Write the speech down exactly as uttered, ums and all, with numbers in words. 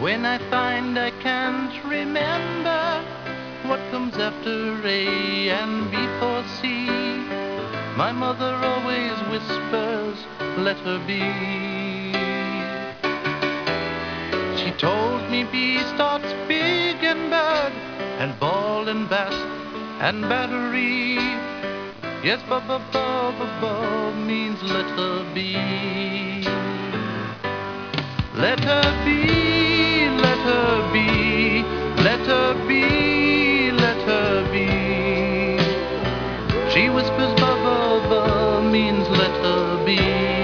When I find I can't remember what comes after A and before C, my mother always whispers, let her be. She told me B starts big and bad, and ball and bat and battery. Yes, ba ba ba ba ba means let her be. Let her be, let her be, let her be, let her be. She whispers ba ba ba means let her be.